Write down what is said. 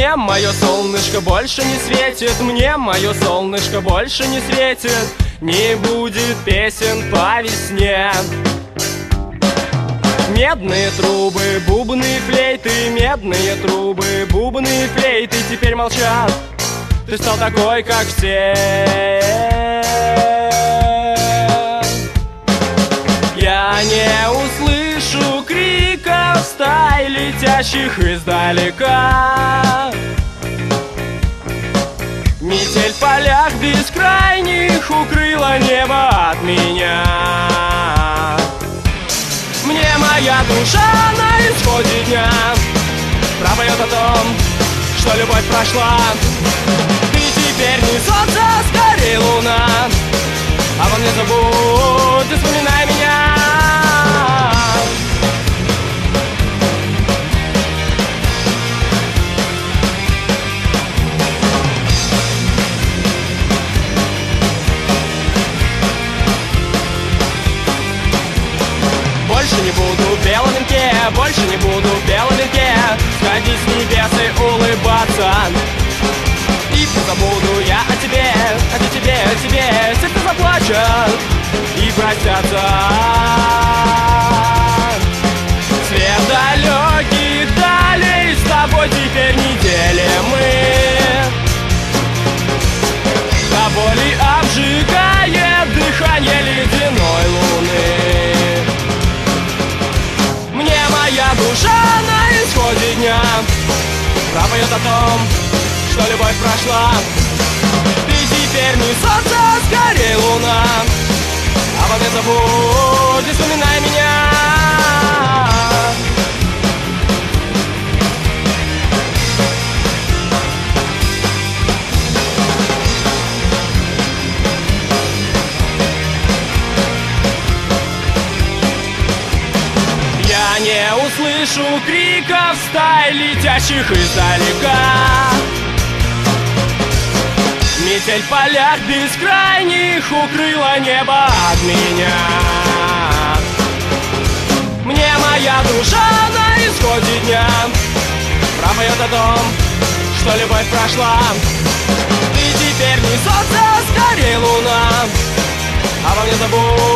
Мне мое солнышко больше не светит, мне мое солнышко больше не светит, не будет песен по весне. Медные трубы, бубны, флейты, медные трубы, бубны, флейты теперь молчат. Ты стал такой, как все. Я не услышу криков стай, летящих издалека. Метель в полях бескрайних укрыла небо от меня. Мне моя душа на исходе дня пропоет о том, что любовь прошла. Ты теперь не солнце, скорее луна, обо мне забудь, ты вспоминай меня. Больше не буду в белом венке, больше не буду в белом венке сходить с небес и улыбаться. И позабуду я о тебе, о тебе, сердце заплачет и простятся. Свет далеких далей, с тобой теперь недели мы. До боли обжигает дыхание ледяной луны. Моя душа на исходе дня пропоет о том, что любовь прошла. Ты теперь не солнце, скорее луна, обо мне забудь, не вспоминай меня. Я не услышу криков стай, летящих издалека. Метель в полях бескрайних укрыла небо от меня. Мне моя душа на исходе дня пропоет о том, что любовь прошла. Ты теперь не солнце, скорее луна, обо мне забудь.